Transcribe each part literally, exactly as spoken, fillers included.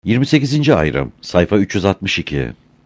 yirmi sekizinci ayrım, sayfa üç yüz altmış iki.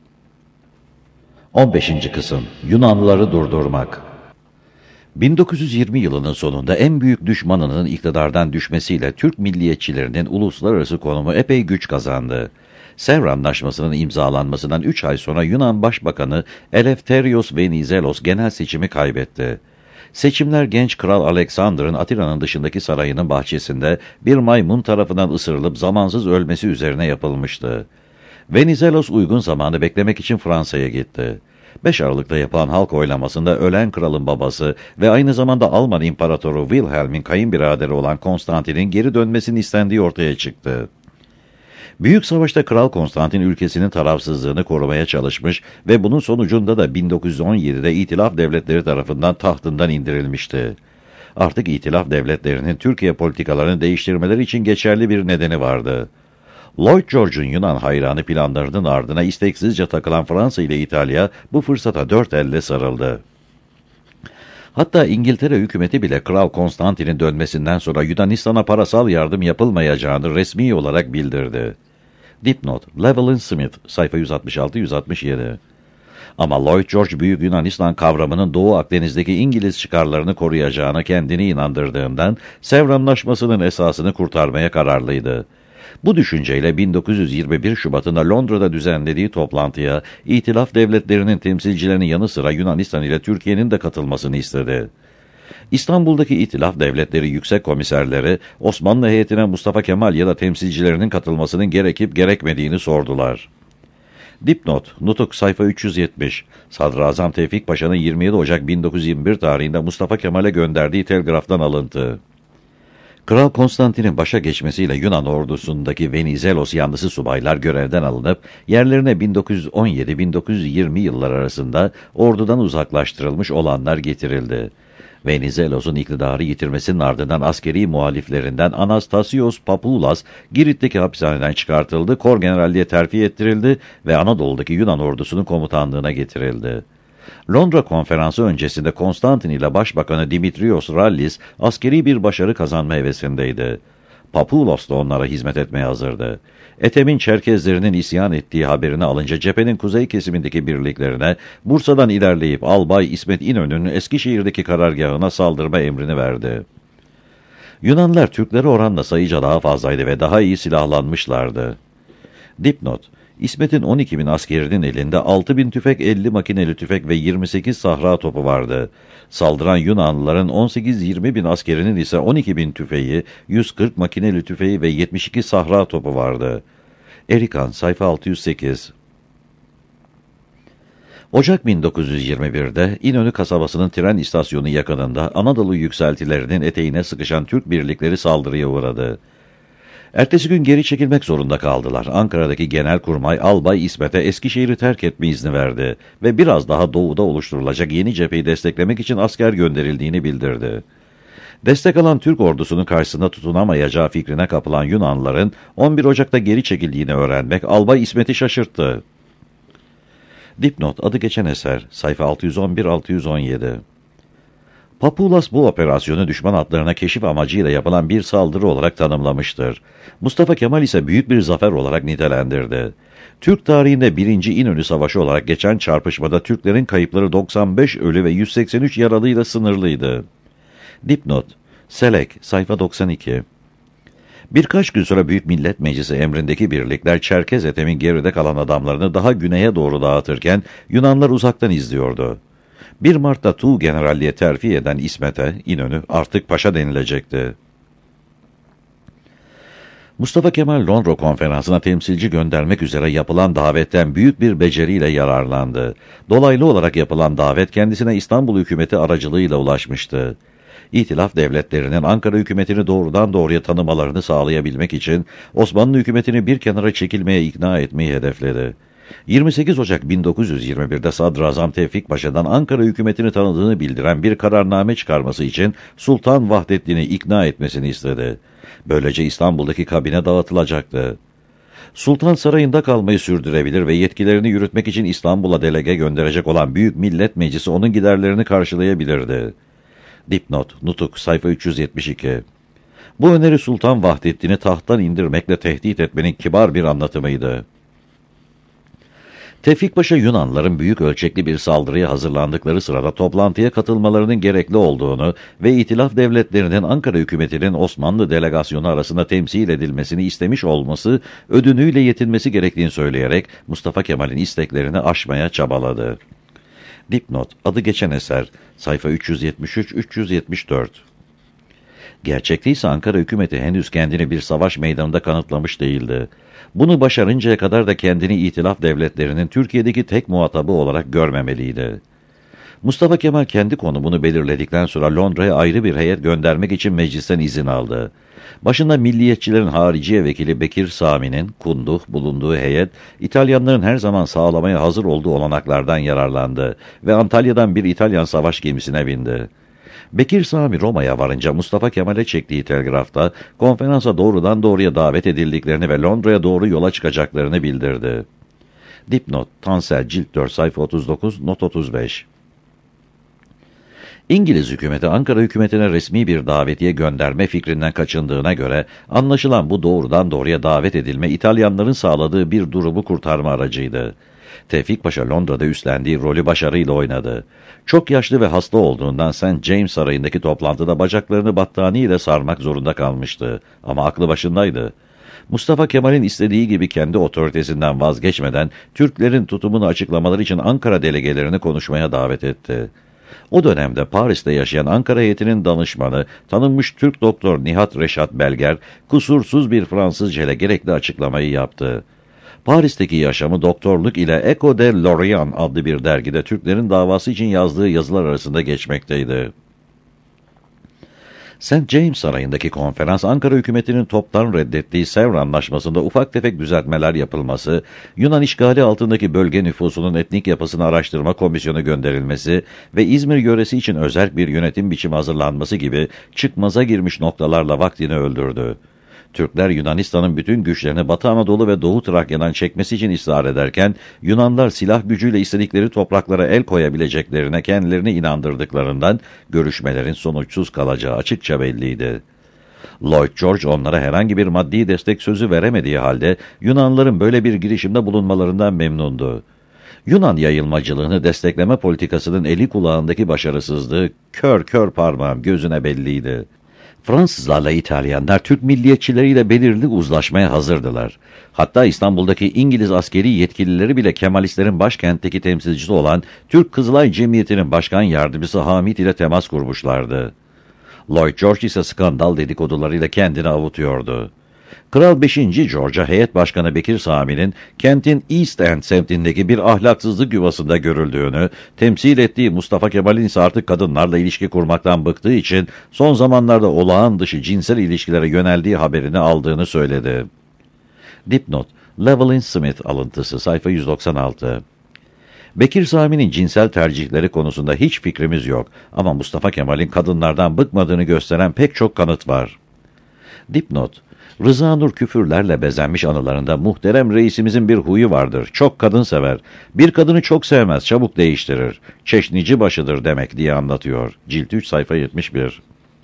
on beşinci kısım, Yunanlıları durdurmak. bin dokuz yüz yirmi yılının sonunda en büyük düşmanının iktidardan düşmesiyle Türk milliyetçilerinin uluslararası konumu epey güç kazandı. Sevr Anlaşması'nın imzalanmasından üç ay sonra Yunan Başbakanı Eleftherios Venizelos genel seçimi kaybetti. Seçimler genç Kral Alexander'ın Atina'nın dışındaki sarayının bahçesinde bir maymun tarafından ısırılıp zamansız ölmesi üzerine yapılmıştı. Venizelos uygun zamanı beklemek için Fransa'ya gitti. beş Aralık'ta yapılan halk oylamasında ölen kralın babası ve aynı zamanda Alman İmparatoru Wilhelm'in kayınbiraderi olan Konstantin'in geri dönmesinin istendiği ortaya çıktı. Büyük Savaş'ta Kral Konstantin ülkesinin tarafsızlığını korumaya çalışmış ve bunun sonucunda da bin dokuz yüz on yedide İtilaf Devletleri tarafından tahtından indirilmişti. Artık İtilaf Devletleri'nin Türkiye politikalarını değiştirmeleri için geçerli bir nedeni vardı. Lloyd George'un Yunan hayranı planlarının ardına isteksizce takılan Fransa ile İtalya bu fırsata dört elle sarıldı. Hatta İngiltere hükümeti bile Kral Konstantin'in dönmesinden sonra Yunanistan'a parasal yardım yapılmayacağını resmi olarak bildirdi. Dipnot, Llewellyn Smith, sayfa yüz altmış altı yüz altmış yedi. Ama Lloyd George Büyük Yunanistan kavramının Doğu Akdeniz'deki İngiliz çıkarlarını koruyacağına kendini inandırdığından Sevr Anlaşması'nın esasını kurtarmaya kararlıydı. Bu düşünceyle bin dokuz yüz yirmi bir Şubat'ında Londra'da düzenlediği toplantıya İtilaf Devletleri'nin temsilcilerinin yanı sıra Yunanistan ile Türkiye'nin de katılmasını istedi. İstanbul'daki İtilaf Devletleri Yüksek Komiserleri Osmanlı heyetine Mustafa Kemal ya da temsilcilerinin katılmasının gerekip gerekmediğini sordular. Dipnot, Nutuk sayfa üç yüz yetmiş. Sadrazam Tevfik Paşa'nın yirmi yedi Ocak bin dokuz yüz yirmi bir tarihinde Mustafa Kemal'e gönderdiği telgraftan alıntı. Kral Konstantin'in başa geçmesiyle Yunan ordusundaki Venizelos yanlısı subaylar görevden alınıp yerlerine bin dokuz yüz on yedi bin dokuz yüz yirmi yıllar arasında ordudan uzaklaştırılmış olanlar getirildi. Venizelos'un iktidarı yitirmesinin ardından askeri muhaliflerinden Anastasios Papoulas Girit'teki hapishaneden çıkartıldı, kor generalliğe terfi ettirildi ve Anadolu'daki Yunan ordusunun komutanlığına getirildi. Londra Konferansı öncesinde Konstantin ile Başbakanı Dimitrios Rallis askeri bir başarı kazanma hevesindeydi. Papoulos da onlara hizmet etmeye hazırdı. Ethem'in Çerkezlerinin isyan ettiği haberini alınca cephenin kuzey kesimindeki birliklerine Bursa'dan ilerleyip Albay İsmet İnönü'nün Eskişehir'deki karargahına saldırma emrini verdi. Yunanlar Türklere oranla sayıca daha fazlaydı ve daha iyi silahlanmışlardı. Dipnot, İsmet'in on iki bin askerinin elinde altı bin tüfek, elli makineli tüfek ve yirmi sekiz sahra topu vardı. Saldıran Yunanlıların on sekiz yirmi bin askerinin ise on iki bin tüfeği, yüz kırk makineli tüfeği ve yetmiş iki sahra topu vardı. Erikan, sayfa altı yüz sekiz. Ocak bin dokuz yüz yirmi birde İnönü kasabasının tren istasyonu yakınında Anadolu yükseltilerinin eteğine sıkışan Türk birlikleri saldırıya uğradı. Ertesi gün geri çekilmek zorunda kaldılar. Ankara'daki Genelkurmay Albay İsmet'e Eskişehir'i terk etme izni verdi ve biraz daha doğuda oluşturulacak yeni cepheyi desteklemek için asker gönderildiğini bildirdi. Destek alan Türk ordusunun karşısında tutunamayacağı fikrine kapılan Yunanlıların on bir Ocak'ta geri çekildiğini öğrenmek Albay İsmet'i şaşırttı. Dipnot, adı geçen eser, sayfa altı yüz on bir altı yüz on yedi. Papoulas bu operasyonu düşman hatlarına keşif amacıyla yapılan bir saldırı olarak tanımlamıştır. Mustafa Kemal ise büyük bir zafer olarak nitelendirdi. Türk tarihinde birinci İnönü Savaşı olarak geçen çarpışmada Türklerin kayıpları doksan beş ölü ve yüz seksen üç yaralıyla sınırlıydı. Dipnot, Selek, sayfa doksan iki. Birkaç gün sonra Büyük Millet Meclisi emrindeki birlikler Çerkez Ethem'in geride kalan adamlarını daha güneye doğru dağıtırken Yunanlar uzaktan izliyordu. bir Mart'ta Tuğ generalliğe terfi eden İsmet'e, İnönü artık paşa denilecekti. Mustafa Kemal Londra Konferansı'na temsilci göndermek üzere yapılan davetten büyük bir beceriyle yararlandı. Dolaylı olarak yapılan davet kendisine İstanbul hükümeti aracılığıyla ulaşmıştı. İtilaf devletlerinin Ankara hükümetini doğrudan doğruya tanımalarını sağlayabilmek için Osmanlı hükümetini bir kenara çekilmeye ikna etmeyi hedefledi. yirmi sekiz Ocak bin dokuz yüz yirmi birde Sadrazam Tevfik Paşa'dan Ankara hükümetini tanıdığını bildiren bir kararname çıkarması için Sultan Vahdettin'i ikna etmesini istedi. Böylece İstanbul'daki kabine dağıtılacaktı. Sultan sarayında kalmayı sürdürebilir ve yetkilerini yürütmek için İstanbul'a delege gönderecek olan Büyük Millet Meclisi onun giderlerini karşılayabilirdi. Dipnot, Nutuk, sayfa üç yüz yetmiş iki. Bu öneri Sultan Vahdettin'i tahttan indirmekle tehdit etmenin kibar bir anlatımıydı. Tevfik Paşa, Yunanlıların büyük ölçekli bir saldırıya hazırlandıkları sırada toplantıya katılmalarının gerekli olduğunu ve İtilaf Devletleri'nin Ankara hükümetinin Osmanlı delegasyonu arasında temsil edilmesini istemiş olması, ödünüyle yetinmesi gerektiğini söyleyerek Mustafa Kemal'in isteklerini aşmaya çabaladı. Dipnot, adı geçen eser, sayfa üç yüz yetmiş üç üç yüz yetmiş dört. Gerçekte ise Ankara hükümeti henüz kendini bir savaş meydanında kanıtlamış değildi. Bunu başarıncaya kadar da kendini İtilaf Devletleri'nin Türkiye'deki tek muhatabı olarak görmemeliydi. Mustafa Kemal kendi konumunu belirledikten sonra Londra'ya ayrı bir heyet göndermek için meclisten izin aldı. Başında milliyetçilerin hariciye vekili Bekir Sami'nin kunduh bulunduğu heyet, İtalyanların her zaman sağlamaya hazır olduğu olanaklardan yararlandı ve Antalya'dan bir İtalyan savaş gemisine bindi. Bekir Sami Roma'ya varınca Mustafa Kemal'e çektiği telgrafta konferansa doğrudan doğruya davet edildiklerini ve Londra'ya doğru yola çıkacaklarını bildirdi. Dipnot, Tansel, Cilt dört, sayfa otuz dokuz, not otuz beş. İngiliz hükümeti Ankara hükümetine resmi bir davetiye gönderme fikrinden kaçındığına göre anlaşılan bu doğrudan doğruya davet edilme İtalyanların sağladığı bir durumu kurtarma aracıydı. Tevfik Paşa Londra'da üstlendiği rolü başarıyla oynadı. Çok yaşlı ve hasta olduğundan Saint James Sarayı'ndaki toplantıda bacaklarını battaniye ile sarmak zorunda kalmıştı. Ama aklı başındaydı. Mustafa Kemal'in istediği gibi kendi otoritesinden vazgeçmeden Türklerin tutumunu açıklamaları için Ankara delegelerini konuşmaya davet etti. O dönemde Paris'te yaşayan Ankara heyetinin danışmanı, tanınmış Türk doktor Nihat Reşat Belger, kusursuz bir Fransızca ile gerekli açıklamayı yaptı. Paris'teki yaşamı doktorluk ile Echo de Lorient adlı bir dergide Türklerin davası için yazdığı yazılar arasında geçmekteydi. Saint James Sarayı'ndaki konferans, Ankara hükümetinin toptan reddettiği Sevr Anlaşması'nda ufak tefek düzeltmeler yapılması, Yunan işgali altındaki bölge nüfusunun etnik yapısını araştırma komisyonu gönderilmesi ve İzmir yöresi için özel bir yönetim biçimi hazırlanması gibi çıkmaza girmiş noktalarla vaktini öldürdü. Türkler Yunanistan'ın bütün güçlerini Batı Anadolu ve Doğu Trakya'dan çekmesi için ısrar ederken, Yunanlar silah gücüyle istedikleri topraklara el koyabileceklerine kendilerini inandırdıklarından görüşmelerin sonuçsuz kalacağı açıkça belliydi. Lloyd George onlara herhangi bir maddi destek sözü veremediği halde Yunanların böyle bir girişimde bulunmalarından memnundu. Yunan yayılmacılığını destekleme politikasının eli kulağındaki başarısızlığı kör kör parmağım gözüne belliydi. Fransızlarla İtalyanlar Türk milliyetçileriyle belirli uzlaşmaya hazırdılar. Hatta İstanbul'daki İngiliz askeri yetkilileri bile Kemalistlerin başkentteki temsilcisi olan Türk Kızılay Cemiyeti'nin başkan yardımcısı Hamit ile temas kurmuşlardı. Lloyd George ise skandal dedikodularıyla kendini avutuyordu. Kral beşinci George'a heyet başkanı Bekir Sami'nin kentin East End semtindeki bir ahlaksızlık yuvasında görüldüğünü, temsil ettiği Mustafa Kemal'in ise artık kadınlarla ilişki kurmaktan bıktığı için son zamanlarda olağan dışı cinsel ilişkilere yöneldiği haberini aldığını söyledi. Dipnot, Llewellyn Smith alıntısı, sayfa yüz doksan altı. Bekir Sami'nin cinsel tercihleri konusunda hiç fikrimiz yok ama Mustafa Kemal'in kadınlardan bıkmadığını gösteren pek çok kanıt var. Dipnot, Rıza Nur küfürlerle bezenmiş anılarında muhterem reisimizin bir huyu vardır. Çok kadın sever. Bir kadını çok sevmez, çabuk değiştirir. Çeşnici başıdır demek diye anlatıyor. Cilt üç, sayfa yetmiş bir.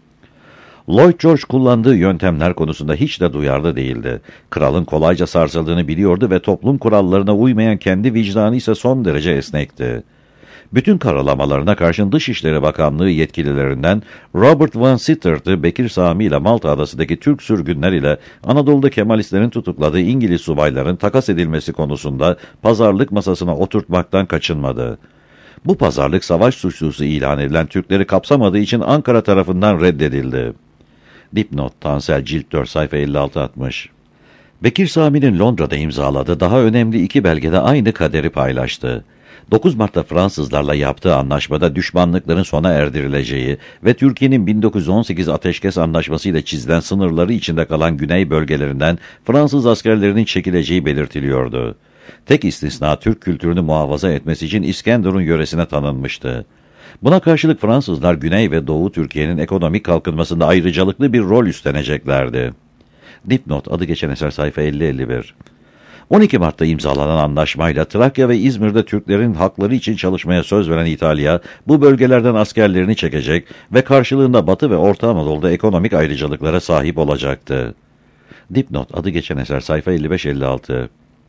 Lloyd George kullandığı yöntemler konusunda hiç de duyarlı değildi. Kralın kolayca sarsıldığını biliyordu ve toplum kurallarına uymayan kendi vicdanı ise son derece esnekti. Bütün karalamalarına karşın Dışişleri Bakanlığı yetkililerinden Robert Van Sittert'ı Bekir Sami ile Malta adasındaki Türk sürgünler ile Anadolu'da Kemalistlerin tutukladığı İngiliz subayların takas edilmesi konusunda pazarlık masasına oturtmaktan kaçınmadı. Bu pazarlık savaş suçlusu ilan edilen Türkleri kapsamadığı için Ankara tarafından reddedildi. Dipnot, Tansel, Cilt dört, sayfa elli altı altmış. Bekir Sami'nin Londra'da imzaladığı daha önemli iki belgede aynı kaderi paylaştı. dokuz Mart'ta Fransızlarla yaptığı anlaşmada düşmanlıkların sona erdirileceği ve Türkiye'nin bin dokuz yüz on sekiz Ateşkes Anlaşması ile çizilen sınırları içinde kalan güney bölgelerinden Fransız askerlerinin çekileceği belirtiliyordu. Tek istisna Türk kültürünü muhafaza etmesi için İskenderun yöresine tanınmıştı. Buna karşılık Fransızlar Güney ve Doğu Türkiye'nin ekonomik kalkınmasında ayrıcalıklı bir rol üstleneceklerdi. Dipnot, adı geçen eser, sayfa elli elli bir. on iki Mart'ta imzalanan anlaşmayla Trakya ve İzmir'de Türklerin hakları için çalışmaya söz veren İtalya, bu bölgelerden askerlerini çekecek ve karşılığında Batı ve Orta Anadolu'da ekonomik ayrıcalıklara sahip olacaktı. Dipnot, adı geçen eser, sayfa elli beş elli altı.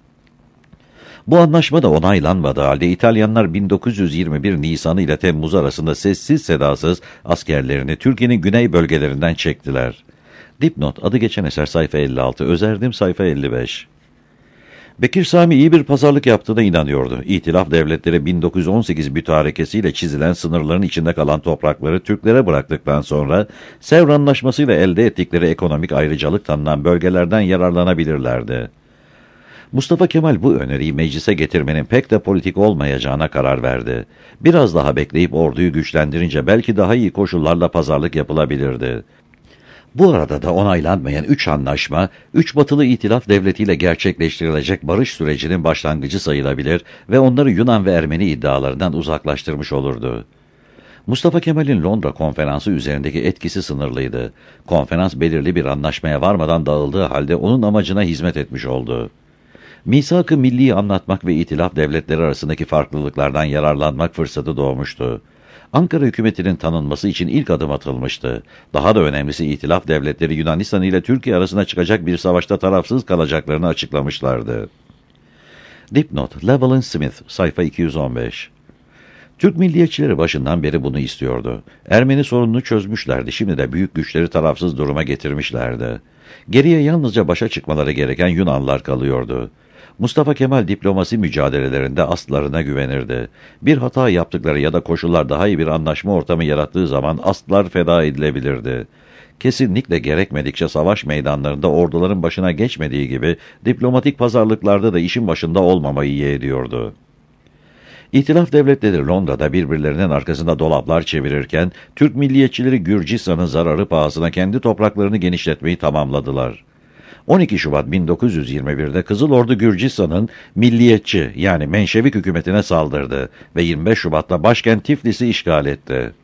Bu anlaşma da onaylanmadığı halde İtalyanlar bin dokuz yüz yirmi bir Nisan ile Temmuz arasında sessiz sedasız askerlerini Türkiye'nin güney bölgelerinden çektiler. Dipnot, adı geçen eser, sayfa elli altı, özerdim, sayfa elli beş. Bekir Sami iyi bir pazarlık yaptığına inanıyordu. İtilaf devletleri bin dokuz yüz on sekiz mütarekesiyle çizilen sınırların içinde kalan toprakları Türklere bıraktıktan sonra Sevr Anlaşması'yla elde ettikleri ekonomik ayrıcalık tanınan bölgelerden yararlanabilirlerdi. Mustafa Kemal bu öneriyi meclise getirmenin pek de politik olmayacağına karar verdi. Biraz daha bekleyip orduyu güçlendirince belki daha iyi koşullarla pazarlık yapılabilirdi. Bu arada da onaylanmayan üç anlaşma, üç batılı itilaf devletiyle gerçekleştirilecek barış sürecinin başlangıcı sayılabilir ve onları Yunan ve Ermeni iddialarından uzaklaştırmış olurdu. Mustafa Kemal'in Londra konferansı üzerindeki etkisi sınırlıydı. Konferans belirli bir anlaşmaya varmadan dağıldığı halde onun amacına hizmet etmiş oldu. Misak-ı Milli'yi anlatmak ve itilaf devletleri arasındaki farklılıklardan yararlanmak fırsatı doğmuştu. Ankara hükümetinin tanınması için ilk adım atılmıştı. Daha da önemlisi itilaf devletleri Yunanistan ile Türkiye arasında çıkacak bir savaşta tarafsız kalacaklarını açıklamışlardı. Dipnot, Llewellyn Smith, sayfa iki yüz on beş. Türk milliyetçileri başından beri bunu istiyordu. Ermeni sorununu çözmüşlerdi, şimdi de büyük güçleri tarafsız duruma getirmişlerdi. Geriye yalnızca başa çıkmaları gereken Yunanlar kalıyordu. Mustafa Kemal diplomasi mücadelelerinde aslarına güvenirdi. Bir hata yaptıkları ya da koşullar daha iyi bir anlaşma ortamı yarattığı zaman aslar feda edilebilirdi. Kesinlikle gerekmedikçe savaş meydanlarında orduların başına geçmediği gibi diplomatik pazarlıklarda da işin başında olmamayı yeğliyordu. İtilaf devletleri Londra'da birbirlerinin arkasında dolaplar çevirirken Türk milliyetçileri Gürcistan'ın zararı pahasına kendi topraklarını genişletmeyi tamamladılar. on iki Şubat bin dokuz yüz yirmi bir'de Kızıl Ordu Gürcistan'ın milliyetçi yani Menşevik hükümetine saldırdı ve yirmi beş Şubat'ta başkent Tiflis'i işgal etti.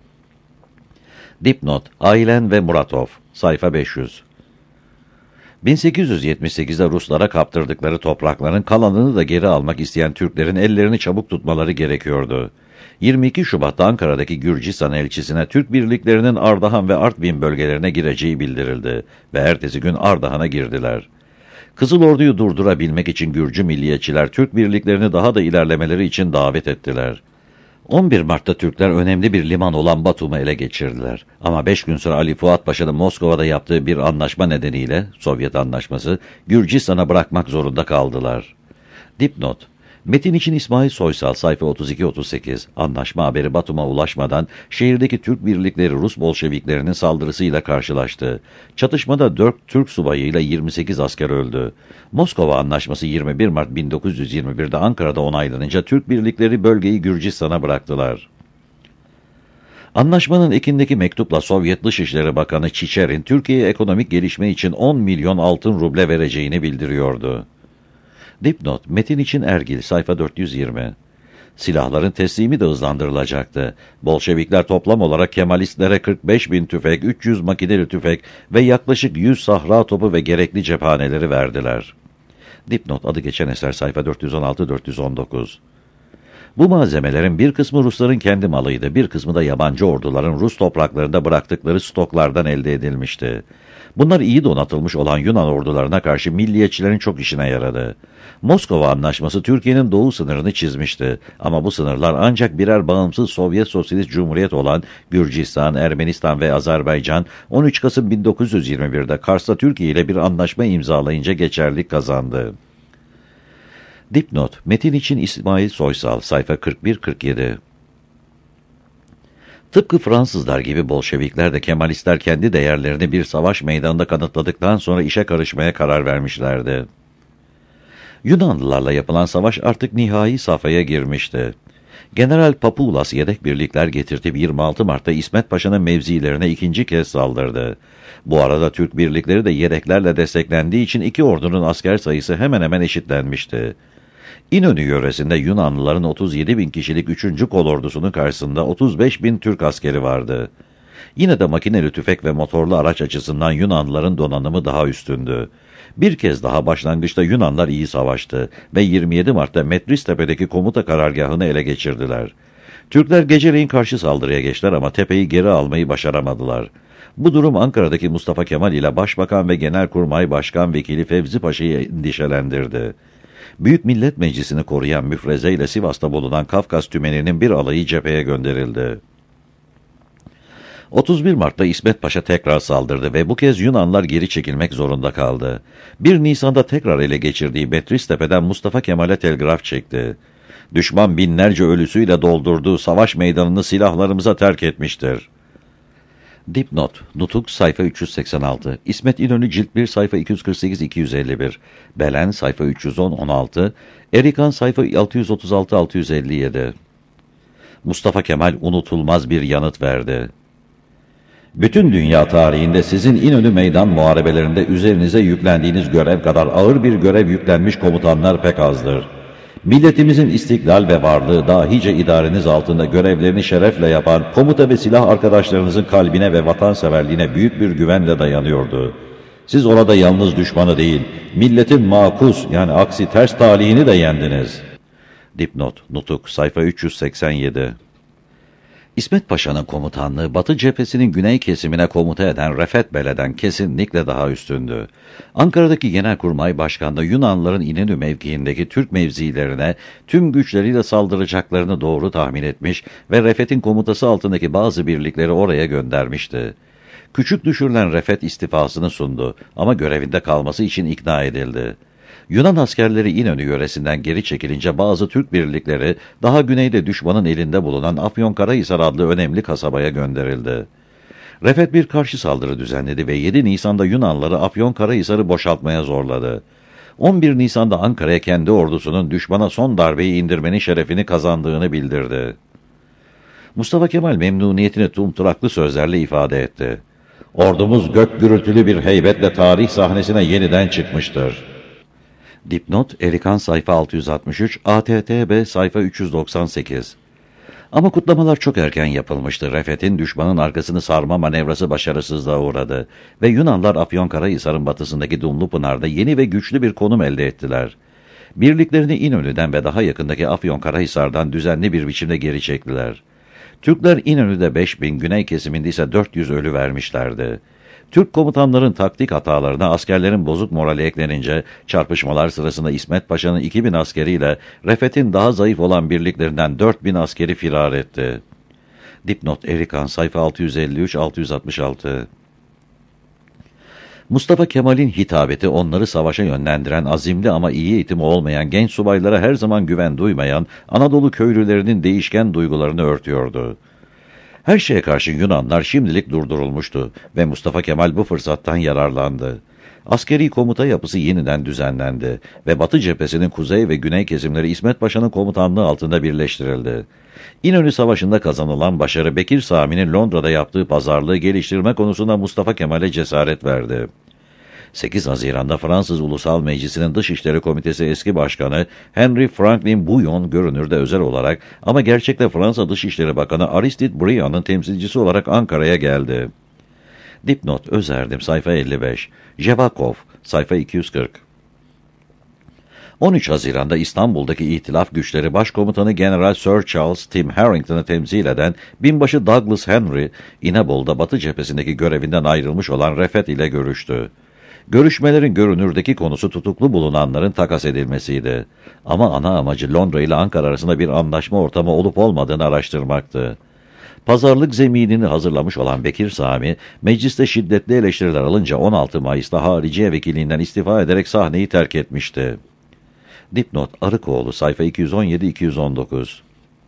Dipnot, Aylen ve Muratov, sayfa beş yüz. bin sekiz yüz yetmiş sekiz'de Ruslara kaptırdıkları toprakların kalanını da geri almak isteyen Türklerin ellerini çabuk tutmaları gerekiyordu. yirmi iki Şubat'ta Ankara'daki Gürcistan elçisine Türk birliklerinin Ardahan ve Artvin bölgelerine gireceği bildirildi ve ertesi gün Ardahan'a girdiler. Kızıl Ordu'yu durdurabilmek için Gürcü milliyetçiler Türk birliklerini daha da ilerlemeleri için davet ettiler. on bir Mart'ta Türkler önemli bir liman olan Batum'u ele geçirdiler. Ama beş gün sonra Ali Fuat Paşa'nın Moskova'da yaptığı bir anlaşma nedeniyle, Sovyet anlaşması, Gürcistan'a bırakmak zorunda kaldılar. Dipnot, metin için İsmail Soysal, sayfa otuz iki otuz sekiz, anlaşma haberi Batum'a ulaşmadan şehirdeki Türk birlikleri Rus Bolşeviklerinin saldırısıyla karşılaştı. Çatışmada dört Türk subayıyla yirmi sekiz asker öldü. Moskova Anlaşması yirmi bir Mart bin dokuz yüz yirmi bir'de Ankara'da onaylanınca Türk birlikleri bölgeyi Gürcistan'a bıraktılar. Anlaşmanın ekindeki mektupla Sovyet Dışişleri Bakanı Çiçerin, Türkiye'ye ekonomik gelişme için on milyon altın ruble vereceğini bildiriyordu. Dipnot, metin için Ergil, sayfa dört yüz yirmi. Silahların teslimi de hızlandırılacaktı. Bolşevikler toplam olarak Kemalistlere kırk beş bin tüfek, üç yüz makineli tüfek ve yaklaşık yüz sahra topu ve gerekli cephaneleri verdiler. Dipnot, adı geçen eser, sayfa dört yüz on altı dört yüz on dokuz. Bu malzemelerin bir kısmı Rusların kendi malıydı, bir kısmı da yabancı orduların Rus topraklarında bıraktıkları stoklardan elde edilmişti. Bunlar iyi donatılmış olan Yunan ordularına karşı milliyetçilerin çok işine yaradı. Moskova Anlaşması Türkiye'nin doğu sınırını çizmişti. Ama bu sınırlar ancak birer bağımsız Sovyet Sosyalist Cumhuriyet olan Gürcistan, Ermenistan ve Azerbaycan on üç Kasım bin dokuz yüz yirmi bir'de Kars'ta Türkiye ile bir anlaşma imzalayınca geçerlilik kazandı. Dipnot, metin için İsmail Soysal, sayfa kırk bir kırk yedi. Tıpkı Fransızlar gibi Bolşevikler de Kemalistler kendi değerlerini bir savaş meydanında kanıtladıktan sonra işe karışmaya karar vermişlerdi. Yunanlılarla yapılan savaş artık nihai safhaya girmişti. General Papoulas yedek birlikler getirtip yirmi altı Mart'ta İsmet Paşa'nın mevzilerine ikinci kez saldırdı. Bu arada Türk birlikleri de yedeklerle desteklendiği için iki ordunun asker sayısı hemen hemen eşitlenmişti. İnönü yöresinde Yunanlıların otuz yedi bin kişilik üçüncü kolordusunun karşısında otuz beş bin Türk askeri vardı. Yine de makineli tüfek ve motorlu araç açısından Yunanlıların donanımı daha üstündü. Bir kez daha başlangıçta Yunanlar iyi savaştı ve yirmi yedi Mart'ta Metristepe'deki komuta karargahını ele geçirdiler. Türkler geceleyin karşı saldırıya geçtiler ama tepeyi geri almayı başaramadılar. Bu durum Ankara'daki Mustafa Kemal ile Başbakan ve Genelkurmay Başkan Vekili Fevzi Paşa'yı endişelendirdi. Büyük Millet Meclisi'ni koruyan müfreze ile Sivas'ta bulunan Kafkas Tümeni'nin bir alayı cepheye gönderildi. otuz bir Mart'ta İsmet Paşa tekrar saldırdı ve bu kez Yunanlar geri çekilmek zorunda kaldı. bir Nisan'da tekrar ele geçirdiği Metristepe'den Mustafa Kemal'e telgraf çekti. Düşman binlerce ölüsüyle doldurduğu savaş meydanını silahlarımıza terk etmiştir. Dipnot, Nutuk sayfa üç yüz seksen altı, İsmet İnönü cilt bir sayfa iki yüz kırk sekiz iki yüz elli bir, Belen sayfa üç yüz on on altı, Erikan sayfa altı yüz otuz altı altı yüz elli yedi. Mustafa Kemal unutulmaz bir yanıt verdi. Bütün dünya tarihinde sizin İnönü meydan muharebelerinde üzerinize yüklendiğiniz görev kadar ağır bir görev yüklenmiş komutanlar pek azdır. Milletimizin istiklal ve varlığı dahice idareniz altında görevlerini şerefle yapan komuta ve silah arkadaşlarınızın kalbine ve vatanseverliğine büyük bir güvenle dayanıyordu. Siz orada yalnız düşmanı değil, milletin makus yani aksi ters talihini de yendiniz. Dipnot, Nutuk, sayfa üç yüz seksen yedi. İsmet Paşa'nın komutanlığı Batı cephesinin güney kesimine komuta eden Refet Bele'den kesinlikle daha üstündü. Ankara'daki Genelkurmay Başkanı Yunanlıların İnönü mevkiindeki Türk mevzilerine tüm güçleriyle saldıracaklarını doğru tahmin etmiş ve Refet'in komutası altındaki bazı birlikleri oraya göndermişti. Küçük düşürülen Refet istifasını sundu ama görevinde kalması için ikna edildi. Yunan askerleri İnönü yöresinden geri çekilince bazı Türk birlikleri daha güneyde düşmanın elinde bulunan Afyonkarahisar adlı önemli kasabaya gönderildi. Refet bir karşı saldırı düzenledi ve yedi Nisan'da Yunanları Afyonkarahisar'ı boşaltmaya zorladı. on bir Nisan'da Ankara'ya kendi ordusunun düşmana son darbeyi indirmenin şerefini kazandığını bildirdi. Mustafa Kemal memnuniyetini tumturaklı sözlerle ifade etti. Ordumuz gök gürültülü bir heybetle tarih sahnesine yeniden çıkmıştır. Dipnot, Erikan sayfa altı yüz altmış üç, A T T B sayfa üç yüz doksan sekiz. Ama kutlamalar çok erken yapılmıştı. Refet'in düşmanın arkasını sarma manevrası başarısızlığa uğradı ve Yunanlar Afyonkarahisar'ın batısındaki Dumlupınar'da yeni ve güçlü bir konum elde ettiler. Birliklerini İnönü'den ve daha yakındaki Afyonkarahisar'dan düzenli bir biçimde geri çektiler. Türkler İnönü'de beş bin, güney kesiminde ise dört yüz ölü vermişlerdi. Türk komutanların taktik hatalarına askerlerin bozuk morali eklenince çarpışmalar sırasında İsmet Paşa'nın iki bin askeriyle Refet'in daha zayıf olan birliklerinden dört bin askeri firar etti. Dipnot, Erikan sayfa altı yüz elli üç altı yüz altmış altı. Mustafa Kemal'in hitabeti onları savaşa yönlendiren azimli ama iyi eğitimi olmayan genç subaylara her zaman güven duymayan Anadolu köylülerinin değişken duygularını örtüyordu. Her şeye karşı Yunanlar şimdilik durdurulmuştu ve Mustafa Kemal bu fırsattan yararlandı. Askeri komuta yapısı yeniden düzenlendi ve Batı cephesinin kuzey ve güney kesimleri İsmet Paşa'nın komutanlığı altında birleştirildi. İnönü Savaşı'nda kazanılan başarı Bekir Sami'nin Londra'da yaptığı pazarlığı geliştirme konusunda Mustafa Kemal'e cesaret verdi. sekiz Haziran'da Fransız Ulusal Meclisi'nin Dışişleri Komitesi eski başkanı Henry Franklin Bouillon görünürde özel olarak ama gerçekte Fransa Dışişleri Bakanı Aristide Briand'ın temsilcisi olarak Ankara'ya geldi. Dipnot, Özerdim sayfa elli beş, Jevakov sayfa iki yüz kırk. on üç Haziran'da İstanbul'daki İtilaf Güçleri Başkomutanı General Sir Charles Tim Harrington'ı temsil eden binbaşı Douglas Henry, İnebolu'da Batı cephesindeki görevinden ayrılmış olan Refet ile görüştü. Görüşmelerin görünürdeki konusu tutuklu bulunanların takas edilmesiydi. Ama ana amacı Londra ile Ankara arasında bir anlaşma ortamı olup olmadığını araştırmaktı. Pazarlık zeminini hazırlamış olan Bekir Sami, mecliste şiddetli eleştiriler alınca on altı Mayıs'ta Hariciye Vekilliğinden istifa ederek sahneyi terk etmişti. Dipnot, Arıkoğlu sayfa iki yüz on yedi iki yüz on dokuz.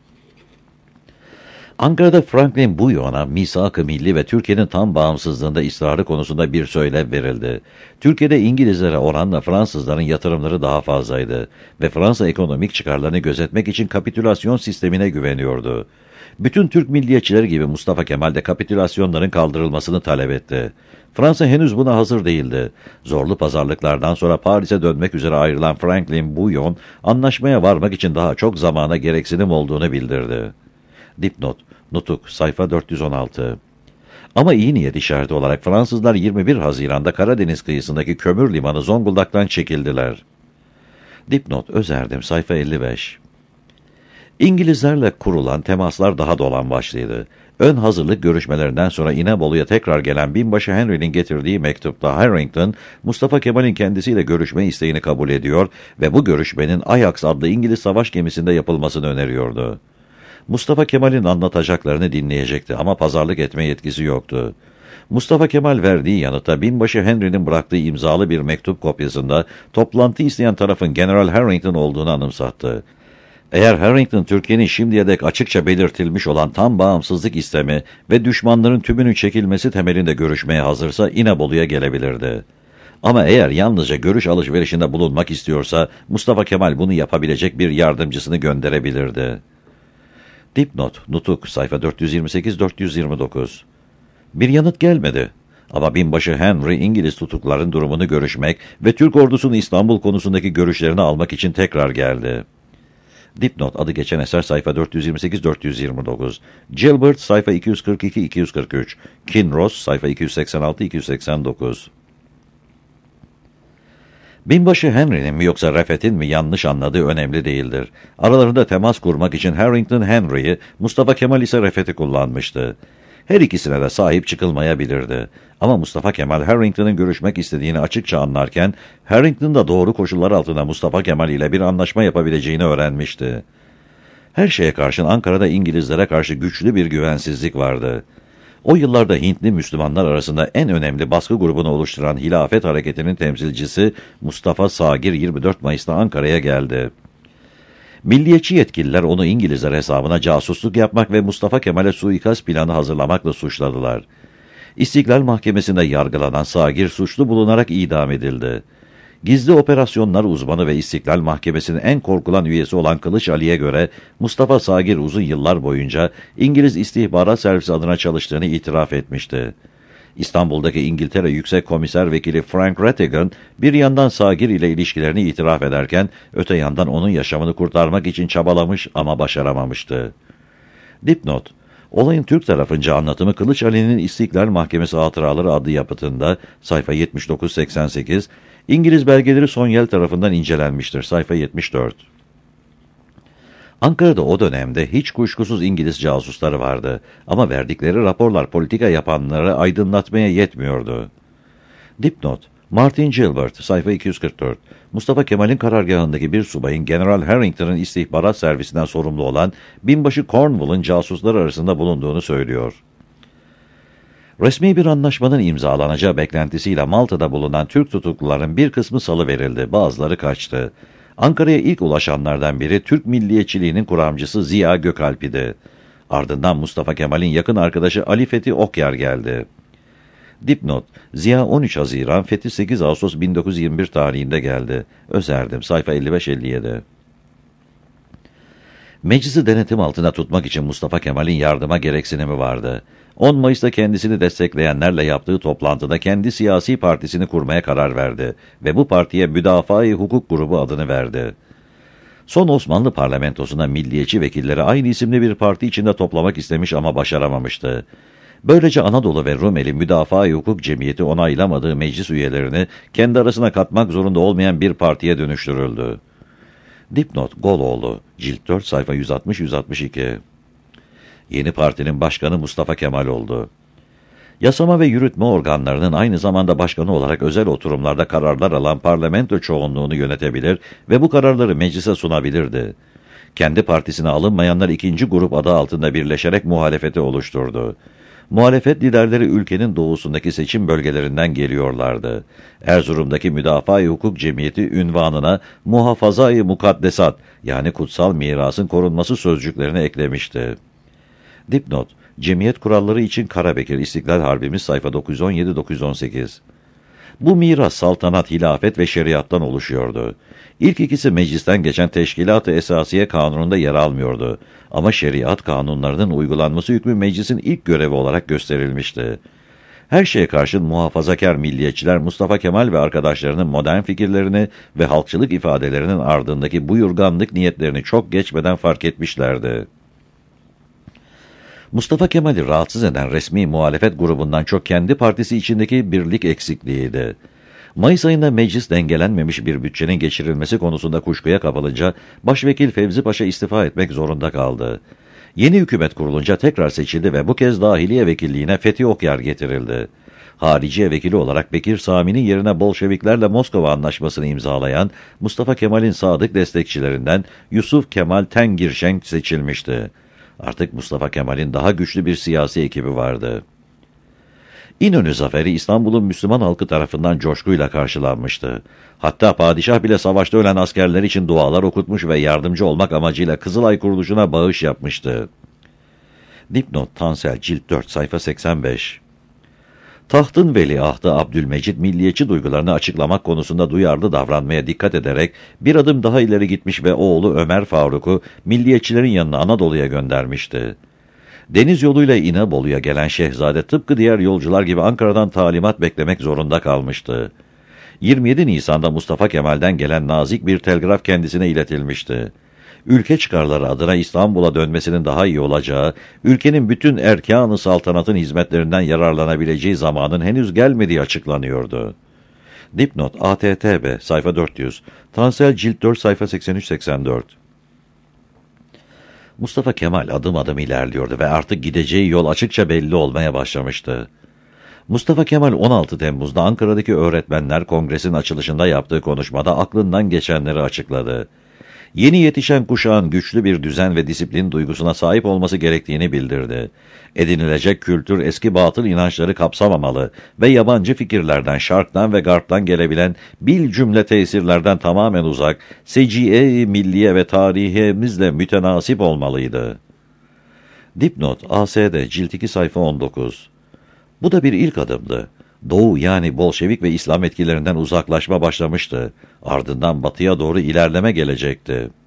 Ankara'da Franklin Bouillon'a misak-ı milli ve Türkiye'nin tam bağımsızlığında ısrarı konusunda bir söylev verildi. Türkiye'de İngilizlere oranla Fransızların yatırımları daha fazlaydı ve Fransa ekonomik çıkarlarını gözetmek için kapitülasyon sistemine güveniyordu. Bütün Türk milliyetçileri gibi Mustafa Kemal de kapitülasyonların kaldırılmasını talep etti. Fransa henüz buna hazır değildi. Zorlu pazarlıklardan sonra Paris'e dönmek üzere ayrılan Franklin Bouillon, anlaşmaya varmak için daha çok zamana gereksinim olduğunu bildirdi. Dipnot, Nutuk, sayfa dört yüz on altı. Ama iyi niyet işareti olarak Fransızlar yirmi bir Haziran'da Karadeniz kıyısındaki kömür limanı Zonguldak'tan çekildiler. Dipnot Özerdim sayfa elli beş. İngilizlerle kurulan temaslar daha dolambaçlıydı. Ön hazırlık görüşmelerinden sonra İnebolu'ya tekrar gelen binbaşı Henry'nin getirdiği mektupta Harrington, Mustafa Kemal'in kendisiyle görüşme isteğini kabul ediyor ve bu görüşmenin Ajax adlı İngiliz savaş gemisinde yapılmasını öneriyordu. Mustafa Kemal'in anlatacaklarını dinleyecekti ama pazarlık etme yetkisi yoktu. Mustafa Kemal verdiği yanıtta binbaşı Henry'nin bıraktığı imzalı bir mektup kopyasında toplantı isteyen tarafın General Harrington olduğunu anımsattı. Eğer Harrington, Türkiye'nin şimdiye dek açıkça belirtilmiş olan tam bağımsızlık istemi ve düşmanların tümünün çekilmesi temelinde görüşmeye hazırsa İnebolu'ya gelebilirdi. Ama eğer yalnızca görüş alışverişinde bulunmak istiyorsa Mustafa Kemal bunu yapabilecek bir yardımcısını gönderebilirdi. Dipnot, Nutuk, sayfa dört yüz yirmi sekiz dört yüz yirmi dokuz. Bir yanıt gelmedi. Ama binbaşı Henry, İngiliz tutukluların durumunu görüşmek ve Türk ordusunun İstanbul konusundaki görüşlerini almak için tekrar geldi. Dipnot, adı geçen eser sayfa dört yüz yirmi sekiz dört yüz yirmi dokuz. Gilbert, sayfa iki yüz kırk iki iki yüz kırk üç. Kinross, sayfa iki yüz seksen altı iki yüz seksen dokuz. Binbaşı Henry'nin mi yoksa Refet'in mi yanlış anladığı önemli değildir. Aralarında temas kurmak için Harrington Henry'yi, Mustafa Kemal ise Refet'i kullanmıştı. Her ikisine de sahip çıkılmayabilirdi. Ama Mustafa Kemal Harrington'ın görüşmek istediğini açıkça anlarken, Harrington da doğru koşullar altında Mustafa Kemal ile bir anlaşma yapabileceğini öğrenmişti. Her şeye karşın Ankara'da İngilizlere karşı güçlü bir güvensizlik vardı. O yıllarda Hintli Müslümanlar arasında en önemli baskı grubunu oluşturan Hilafet Hareketi'nin temsilcisi Mustafa Sagir yirmi dört Mayıs'ta Ankara'ya geldi. Milliyetçi yetkililer onu İngilizler hesabına casusluk yapmak ve Mustafa Kemal'e suikast planı hazırlamakla suçladılar. İstiklal Mahkemesi'nde yargılanan Sagir suçlu bulunarak idam edildi. Gizli operasyonlar uzmanı ve İstiklal Mahkemesi'nin en korkulan üyesi olan Kılıç Ali'ye göre Mustafa Sagir uzun yıllar boyunca İngiliz İstihbarat Servisi adına çalıştığını itiraf etmişti. İstanbul'daki İngiltere Yüksek Komiser Vekili Frank Rattigan bir yandan Sagir ile ilişkilerini itiraf ederken öte yandan onun yaşamını kurtarmak için çabalamış ama başaramamıştı. Dipnot, olayın Türk tarafınca anlatımı Kılıç Ali'nin İstiklal Mahkemesi Hatıraları adlı yapıtında sayfa yetmiş dokuz seksen sekiz, İngiliz belgeleri Sonyel tarafından incelenmiştir sayfa yetmiş dört. Ankara'da o dönemde hiç kuşkusuz İngiliz casusları vardı ama verdikleri raporlar politika yapanları aydınlatmaya yetmiyordu. Dipnot, Martin Gilbert, sayfa iki yüz kırk dört. Mustafa Kemal'in karargahındaki bir subayın General Harrington'ın istihbarat servisinden sorumlu olan binbaşı Cornwall'ın casusları arasında bulunduğunu söylüyor. Resmi bir anlaşmanın imzalanacağı beklentisiyle Malta'da bulunan Türk tutukluların bir kısmı salıverildi, bazıları kaçtı. Ankara'ya ilk ulaşanlardan biri Türk milliyetçiliğinin kuramcısı Ziya Gökalp idi. Ardından Mustafa Kemal'in yakın arkadaşı Ali Fethi Okyar geldi. Dipnot, Ziya on üç Haziran, Fethi sekiz Ağustos bin dokuz yüz yirmi bir tarihinde geldi. Özerdim, sayfa elli beş elli yedi. Meclisi denetim altında tutmak için Mustafa Kemal'in yardıma gereksinimi vardı. on Mayıs'ta kendisini destekleyenlerle yaptığı toplantıda kendi siyasi partisini kurmaya karar verdi ve bu partiye Müdafaa-i Hukuk Grubu adını verdi. Son Osmanlı parlamentosunda milliyetçi vekilleri aynı isimli bir parti içinde toplamak istemiş ama başaramamıştı. Böylece Anadolu ve Rumeli Müdafaa-i Hukuk Cemiyeti onaylamadığı meclis üyelerini kendi arasına katmak zorunda olmayan bir partiye dönüştürüldü. Dipnot, Goloğlu, cilt dört, sayfa yüz altmış yüz altmış iki. Yeni partinin başkanı Mustafa Kemal oldu. Yasama ve yürütme organlarının aynı zamanda başkanı olarak özel oturumlarda kararlar alan parlamento çoğunluğunu yönetebilir ve bu kararları meclise sunabilirdi. Kendi partisine alınmayanlar ikinci grup adı altında birleşerek muhalefeti oluşturdu. Muhalefet liderleri ülkenin doğusundaki seçim bölgelerinden geliyorlardı. Erzurum'daki Müdafaa-i Hukuk Cemiyeti ünvanına Muhafaza-i Mukaddesat yani kutsal mirasın korunması sözcüklerini eklemişti. Dipnot, Cemiyet kuralları için Karabekir İstiklal Harbimiz sayfa dokuz yüz on yedi dokuz yüz on sekiz. Bu miras saltanat, hilafet ve şeriattan oluşuyordu. İlk ikisi meclisten geçen Teşkilat-ı Esasiye Kanunu'nda yer almıyordu. Ama şeriat kanunlarının uygulanması hükmü meclisin ilk görevi olarak gösterilmişti. Her şeye karşın muhafazakar milliyetçiler Mustafa Kemal ve arkadaşlarının modern fikirlerini ve halkçılık ifadelerinin ardındaki buyurganlık niyetlerini çok geçmeden fark etmişlerdi. Mustafa Kemal'i rahatsız eden resmi muhalefet grubundan çok kendi partisi içindeki birlik eksikliğiydi. Mayıs ayında meclis dengelenmemiş bir bütçenin geçirilmesi konusunda kuşkuya kapılınca Başvekil Fevzi Paşa istifa etmek zorunda kaldı. Yeni hükümet kurulunca tekrar seçildi ve bu kez Dahiliye Vekilliğine Fethi Okyar getirildi. Hariciye Vekili olarak Bekir Sami'nin yerine Bolşeviklerle Moskova Anlaşması'nı imzalayan Mustafa Kemal'in sadık destekçilerinden Yusuf Kemal Tengirşenk seçilmişti. Artık Mustafa Kemal'in daha güçlü bir siyasi ekibi vardı. İnönü zaferi İstanbul'un Müslüman halkı tarafından coşkuyla karşılanmıştı. Hatta padişah bile savaşta ölen askerler için dualar okutmuş ve yardımcı olmak amacıyla Kızılay kuruluşuna bağış yapmıştı. Dipnot Tansel Cilt dört sayfa seksen beş. Tahtın veliahtı Abdülmecid milliyetçi duygularını açıklamak konusunda duyarlı davranmaya dikkat ederek bir adım daha ileri gitmiş ve oğlu Ömer Faruk'u milliyetçilerin yanına Anadolu'ya göndermişti. Deniz yoluyla İnebolu'ya gelen şehzade tıpkı diğer yolcular gibi Ankara'dan talimat beklemek zorunda kalmıştı. yirmi yedi Nisan'da Mustafa Kemal'den gelen nazik bir telgraf kendisine iletilmişti. Ülke çıkarları adına İstanbul'a dönmesinin daha iyi olacağı, ülkenin bütün erkan-ı saltanatın hizmetlerinden yararlanabileceği zamanın henüz gelmediği açıklanıyordu. Dipnot A T T B sayfa dört yüz, Tansel Cilt dört sayfa seksen üç seksen dört. Mustafa Kemal adım adım ilerliyordu ve artık gideceği yol açıkça belli olmaya başlamıştı. Mustafa Kemal on altı Temmuz'da Ankara'daki Öğretmenler Kongresi'nin açılışında yaptığı konuşmada aklından geçenleri açıkladı. Yeni yetişen kuşağın güçlü bir düzen ve disiplin duygusuna sahip olması gerektiğini bildirdi. Edinilecek kültür eski batıl inançları kapsamamalı ve yabancı fikirlerden, şarktan ve garptan gelebilen bil cümle tesirlerden tamamen uzak, seciye-i milliye ve tarihimizle mütenasip olmalıydı. Dipnot A S D Cilt iki sayfa on dokuz. Bu da bir ilk adımdı. Doğu yani Bolşevik ve İslam etkilerinden uzaklaşma başlamıştı. Ardından batıya doğru ilerleme gelecekti.